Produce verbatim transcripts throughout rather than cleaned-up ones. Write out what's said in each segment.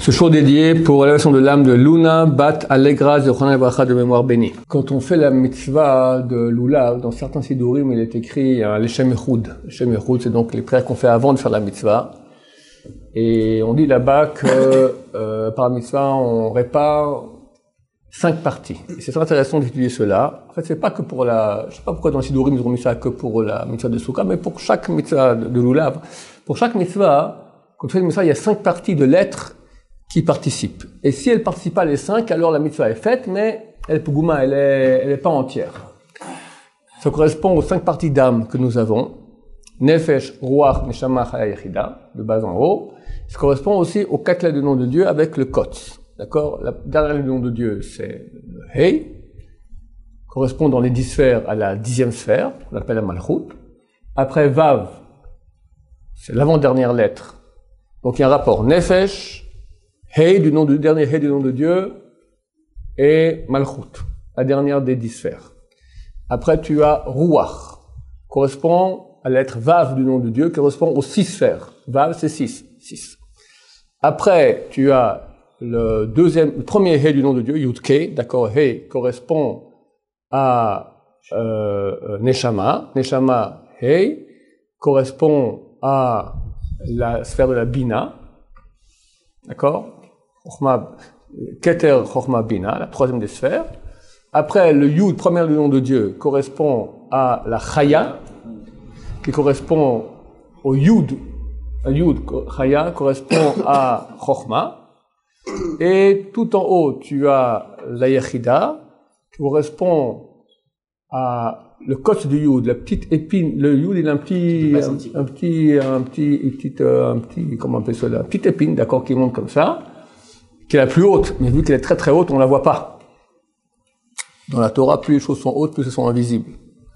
Ce jour dédié pour l'élévation de l'âme de Luna Bat Allegra Zechron Bracha de mémoire bénie. Quand on fait la mitzvah de Lulav, dans certains sidurim, il est écrit euh, les Shem Echud. Les Shem Echud, c'est donc les prières qu'on fait avant de faire la mitzvah. Et on dit là-bas que euh, par la mitzvah, on répare cinq parties. Et c'est très intéressant d'étudier cela. En fait, c'est pas que pour la, je sais pas pourquoi dans les sidurim ils ont mis ça que pour la mitzvah de Souka, mais pour chaque mitzvah de, de Lulav, pour chaque mitzvah, quand on fait une mitzvah, il y a cinq parties de lettres qui participent. Et si elle ne participe pas les cinq, alors la mitzvah est faite, mais elle pougouma, elle est, elle est pas entière. Ça correspond aux cinq parties d'âme que nous avons. Nefesh, Ruach, Neshama, Chaya, Yechida, de bas en haut. Ça correspond aussi aux quatre lettres du nom de Dieu avec le Kotz. D'accord? La dernière lettre du nom de Dieu, c'est le Hey. Correspond dans les dix sphères à la dixième sphère, qu'on appelle la Malchut. Après Vav, c'est l'avant-dernière lettre. Donc il y a un rapport Nefesh, Hey du nom de, dernier Hey du nom de Dieu, et Malchut, la dernière des dix sphères. Après, tu as Ruach, correspond à la lettre Vav du nom de Dieu, qui correspond aux six sphères. Vav, c'est six, six. Après, tu as le deuxième, le premier Hey du nom de Dieu, Yud-Ke, d'accord, Hey correspond à euh, Neshama, Neshama, Hey, correspond à la sphère de la Bina, d'accord? Chochma, Keter, Chochma, Bina, la troisième des sphères. Après, le Yud, premier du nom de Dieu, correspond à la Chaya, qui correspond au Yud. Le Yud, Chaya, correspond à Chochma. Et tout en haut, tu as la Yechida, qui correspond à le Kotz du Yud, la petite épine. Le Yud, il a un petit, un, un petit, un petit, une petite, un petit, comment on appelle cela, petite épine, d'accord, qui monte comme ça, qui est la plus haute, mais vu qu'elle est très très haute, on ne la voit pas. Dans la Torah, plus les choses sont hautes, plus elles sont invisibles.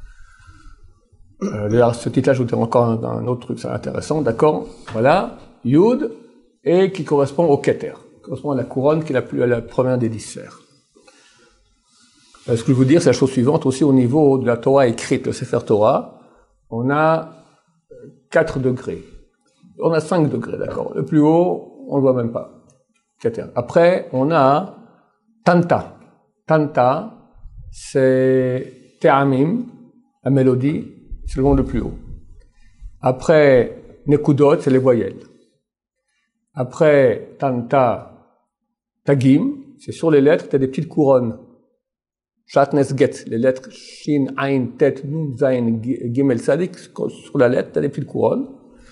Euh, d'ailleurs, ce titre-là, je vous dirai encore un, un autre truc, c'est intéressant, d'accord? Voilà, Yud, et qui correspond au Keter, qui correspond à la couronne, qui est la plus, à la première des dix sphères. Euh, ce que je veux dire, c'est la chose suivante, aussi au niveau de la Torah écrite, le Sefer Torah, on a quatre degrés. On a cinq degrés, d'accord? Le plus haut, on ne le voit même pas. Après, on a Tanta. Tanta, c'est Te'amim, la mélodie, c'est le nom le plus haut. Après, Nekudot, c'est les voyelles. Après, Tanta, Tagim, c'est sur les lettres, tu as des petites couronnes. Shatnes Get, les lettres Shin, Ain, Tet, Nun, Zain, Gimel, Sadik, sur la lettre, tu as des petites couronnes.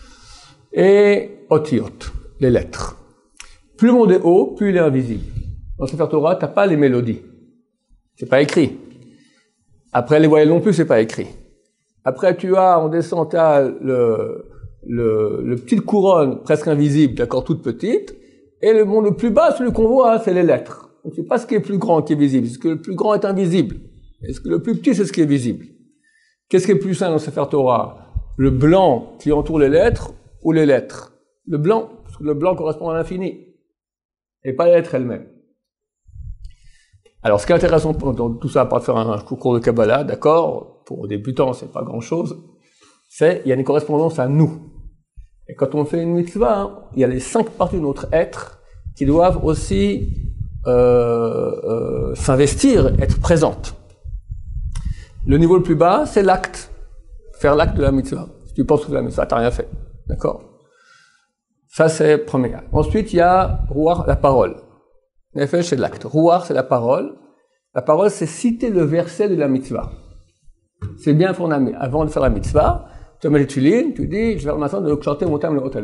Et Otiot, les lettres. Plus le monde est haut, plus il est invisible. Dans le Sefer Torah, tu n'as pas les mélodies. C'est pas écrit. Après, les voyelles non plus, c'est pas écrit. Après, tu as, on descend, tu as le, le, le petite couronne presque invisible, d'accord, toute petite. Et le monde le plus bas, celui qu'on voit, c'est les lettres. Donc, c'est pas ce qui est plus grand qui est visible. Est-ce que le plus grand est invisible? Est-ce que le plus petit, c'est ce qui est visible? Qu'est-ce qui est plus simple dans le Sefer Torah? Le blanc qui entoure les lettres ou les lettres? Le blanc, parce que le blanc correspond à l'infini. Et pas les lettres elles-mêmes. Alors, ce qui est intéressant dans tout ça, à part de faire un cours de Kabbalah, d'accord, pour les débutants, c'est pas grand-chose, c'est, il y a une correspondance à nous. Et quand on fait une mitzvah, hein, il y a les cinq parties de notre être qui doivent aussi euh, euh, s'investir, être présentes. Le niveau le plus bas, c'est l'acte. Faire l'acte de la mitzvah. Si tu penses que la mitzvah, t'as rien fait. D'accord? Ça, c'est premier. Ensuite, il y a Ruach, la parole. Nefesh, c'est l'acte. Ruach, c'est la parole. La parole, c'est citer le verset de la mitzvah. C'est bien fondamental. Avant de faire la mitzvah, tu mets les tulines, tu dis, je vais maintenant de chanter mon thème le hôtel.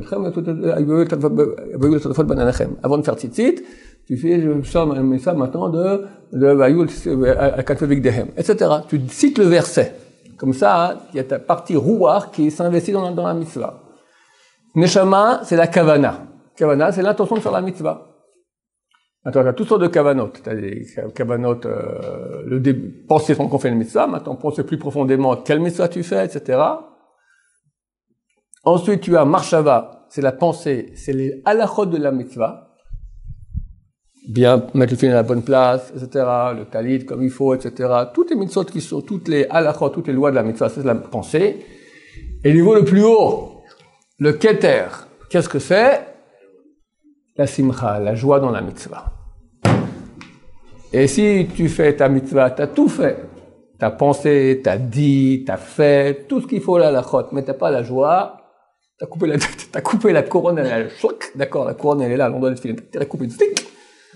Avant de faire tzitzit, tu fais, je chante ça maintenant de, de Vayul, et cetera. Tu cites le verset. Comme ça, il y a ta partie Ruach qui s'investit dans, dans la mitzvah. Neshama, c'est la kavana. Kavana, c'est l'intention de faire la mitzvah. Attends, tu as toutes sortes de kavanot. Tu as des kavanot, euh, le début, penser qu'on fait une mitzvah. Maintenant, penser plus profondément quelle mitzvah tu fais, et cetera. Ensuite, tu as marshava, c'est la pensée, c'est les halachot de la mitzvah. Bien mettre le film à la bonne place, et cetera. Le talit comme il faut, et cetera. Toutes les mitzvot qui sont, toutes les halachot, toutes les lois de la mitzvah, c'est la pensée. Et le niveau le plus haut, le keter, qu'est-ce que c'est? la simcha, la joie dans la mitzvah. Et si tu fais ta mitzvah, tu as tout fait. Tu as pensé, tu as dit, tu as fait, tout ce qu'il faut là, la chôte, mais tu n'as pas la joie. Tu as coupé la tête, tu as coupé la couronne, elle est là, choc, d'accord, la couronne elle est là, l'endroit de filer, tu as coupé une stick.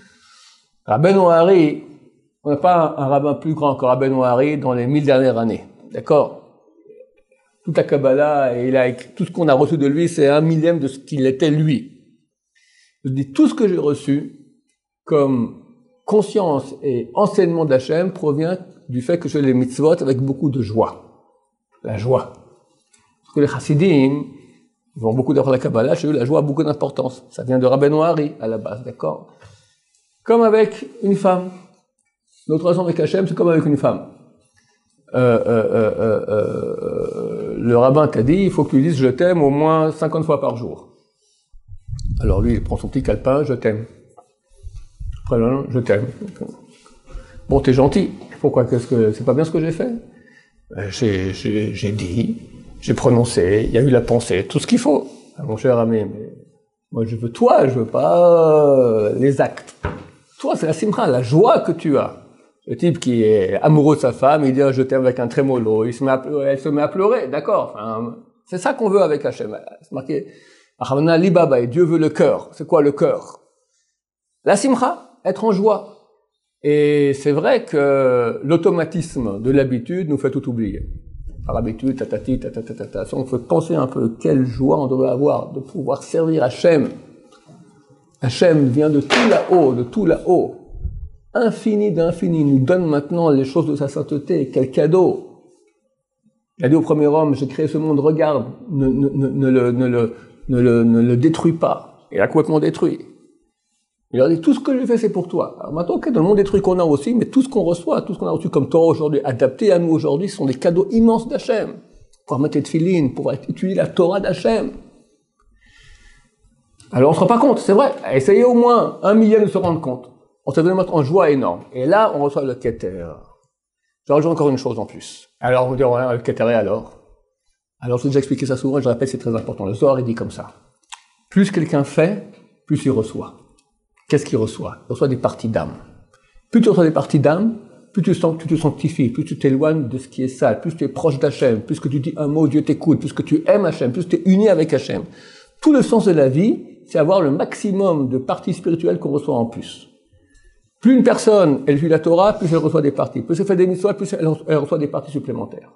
Rabbeinu Hari, on n'a pas un, un rabbin plus grand que Rabbeinu Hari dans les mille dernières années, d'accord? Toute la Kabbalah, et il a, tout ce qu'on a reçu de lui, c'est un millième de ce qu'il était lui. Je dis, tout ce que j'ai reçu comme conscience et enseignement d'Hachem provient du fait que je fais les mitzvot avec beaucoup de joie. La joie. Parce que les chassidim, ils ont beaucoup d'apprendre la Kabbalah, chez eux, la joie a beaucoup d'importance. Ça vient de Rabbeinu Hari, à la base, d'accord? Comme avec une femme. Notre relation avec Hachem, c'est comme avec une femme. Euh, euh, euh, euh, euh, le rabbin t'a dit, il faut que tu dises « je t'aime » au moins cinquante fois par jour. Alors lui, il prend son petit calepin, « je t'aime ». Après, non, je t'aime. Bon, t'es gentil. Pourquoi? Qu'est-ce que c'est pas bien ce que j'ai fait? J'ai, j'ai, j'ai dit, j'ai prononcé, il y a eu la pensée, tout ce qu'il faut. Ah, mon cher ami, mais moi je veux toi, je veux pas euh, les actes. Toi, c'est la simcha, la joie que tu as. Le type qui est amoureux de sa femme, il dit je t'aime avec un trémolo, il se met à pleurer, elle se met à pleurer, d'accord. Enfin, c'est ça qu'on veut avec Hachem. C'est marqué, Achavana libaba, et Dieu veut le cœur. C'est quoi le cœur? La simcha, être en joie. Et c'est vrai que l'automatisme de l'habitude nous fait tout oublier. Par habitude, tatati, tatatatata, on peut penser un peu quelle joie on devrait avoir de pouvoir servir Hachem. Hachem vient de tout là-haut, de tout là-haut. Infini d'infini, nous donne maintenant les choses de sa sainteté. Quel cadeau! Il a dit au premier homme, j'ai créé ce monde, regarde, ne, ne, ne, ne, le, ne, le, ne, le, ne le détruis pas. Il a complètement détruit. Il leur dit, tout ce que je fais, c'est pour toi. Alors maintenant, okay, dans le monde détruit qu'on a aussi, mais tout ce qu'on reçoit, tout ce qu'on a reçu comme Torah aujourd'hui, adapté à nous aujourd'hui, ce sont des cadeaux immenses d'Hachem. Pour mettre des tefilines, pour étudier la Torah d'Hachem. Alors on se rend pas compte, c'est vrai. Essayez au moins un millième de se rendre compte. On se donne en joie énorme. Et là, on reçoit le Keter. Je rajoute encore une chose en plus. Alors, on va dire, ouais, le Keter, et alors? Alors, je vous ai déjà expliqué ça souvent, je répète, c'est très important. Le Zohar, il dit comme ça. Plus quelqu'un fait, plus il reçoit. Qu'est-ce qu'il reçoit? Il reçoit des parties d'âme. Plus tu reçois des parties d'âme, plus tu, sens, tu te sanctifies, plus tu t'éloignes de ce qui est sale, plus tu es proche d'Hachem, plus que tu dis un mot, Dieu t'écoute, plus que tu aimes Hachem, plus tu es uni avec Hachem. Tout le sens de la vie, c'est avoir le maximum de parties spirituelles qu'on reçoit en plus. Plus une personne, elle vit la Torah, plus elle reçoit des parties. Plus elle fait des mitzvot, plus elle, elle reçoit des parties supplémentaires.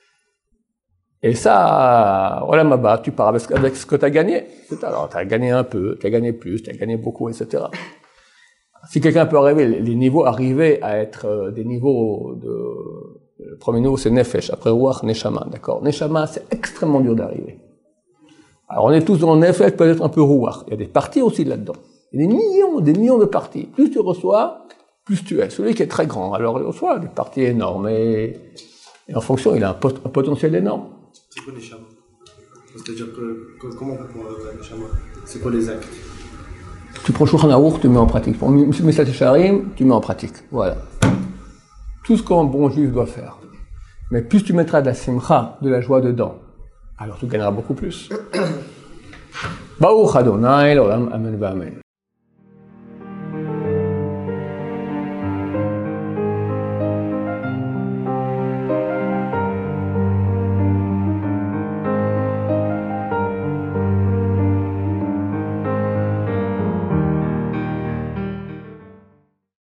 Et ça, voilà, Maba, tu pars avec, avec ce que tu as gagné. Alors, tu as gagné un peu, tu as gagné plus, tu as gagné beaucoup, et cetera. Si quelqu'un peut arriver, les niveaux arriver à être euh, des niveaux de... Le premier niveau, c'est Nefesh, après Ruach, Neshama, d'accord? Neshama, c'est extrêmement dur d'arriver. Alors, on est tous dans le Nefesh, peut-être un peu Ruach. Il y a des parties aussi là-dedans. Il y a des millions, des millions de parties. Plus tu reçois, plus tu es. Celui qui est très grand, alors il reçoit des parties énormes. Et, et en fonction, il a un, pot, un potentiel énorme. C'est quoi les Neshama? C'est-à-dire que, que, comment on peut pouvoir le Neshama? C'est quoi les actes? Tu prends Shulchan Aruch, tu mets en pratique. Pour Mesat Yesharim, tu mets en pratique. Voilà. Tout ce qu'un bon juif doit faire. Mais plus tu mettras de la simcha, de la joie dedans, alors tu gagneras beaucoup plus. Baruch Adonai, l'olam, amen, amen.